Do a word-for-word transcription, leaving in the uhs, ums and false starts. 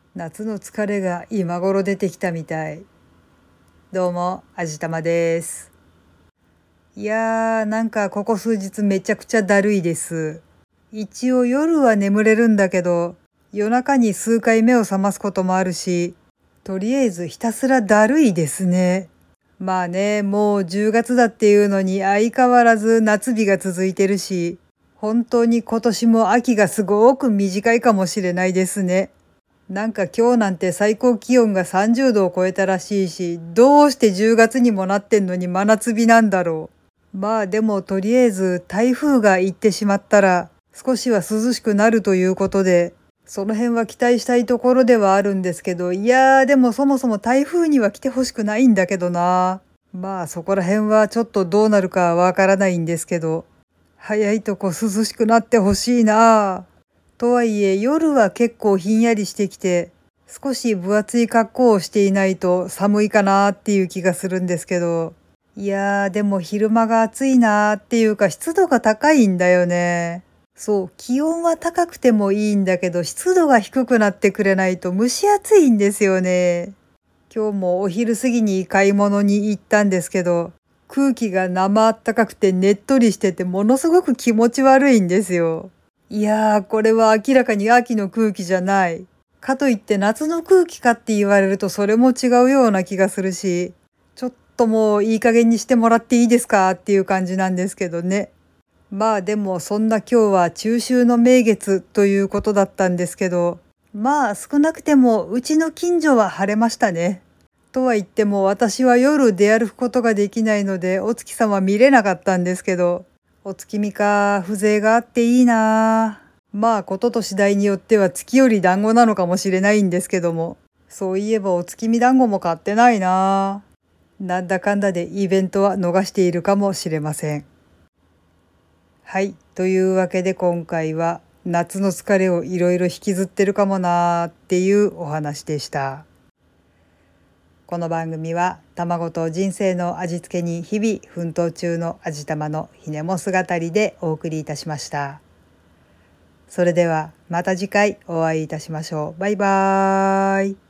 夏の疲れが今頃出てきたみたい。どうも、あじたまです。いやー、なんかここ数日めちゃくちゃだるいです。一応夜は眠れるんだけど、夜中に数回目を覚ますこともあるし、とりあえずひたすらだるいですね。まあね、もうじゅうがつだっていうのに相変わらず夏日が続いてるし、本当に今年も秋がすごく短いかもしれないですね。なんか今日なんて最高気温がさんじゅうどを超えたらしいし、どうしてじゅうがつにもなってんのに真夏日なんだろう。まあでもとりあえず台風が行ってしまったら少しは涼しくなるということで、その辺は期待したいところではあるんですけど、いやーでもそもそも台風には来てほしくないんだけどな。まあそこら辺はちょっとどうなるかわからないんですけど、早いとこ涼しくなってほしいな。とはいえ夜は結構ひんやりしてきて、少し分厚い格好をしていないと寒いかなっていう気がするんですけど、いやーでも昼間が暑いなーっていうか湿度が高いんだよね。そう、気温は高くてもいいんだけど湿度が低くなってくれないと蒸し暑いんですよね。今日もお昼過ぎに買い物に行ったんですけど、空気が生あったかくてねっとりしててものすごく気持ち悪いんですよ。いやー、これは明らかに秋の空気じゃない。かといって夏の空気かって言われるとそれも違うような気がするし、ちょっともういい加減にしてもらっていいですかっていう感じなんですけどね。まあでもそんな今日は中秋の名月ということだったんですけど、まあ少なくてもうちの近所は晴れましたね。とは言っても私は夜出歩くことができないのでお月様見れなかったんですけど、お月見か風情があっていいなあ。まあことと次第によっては月より団子なのかもしれないんですけども、そういえばお月見団子も買ってないなあ。なんだかんだでイベントは逃しているかもしれません。はい、というわけで今回は夏の疲れをいろいろ引きずってるかもなーっていうお話でした。この番組は卵と人生の味付けに日々奮闘中の味玉のひねも姿りでお送りいたしました。それではまた次回お会いいたしましょう。バイバーイ。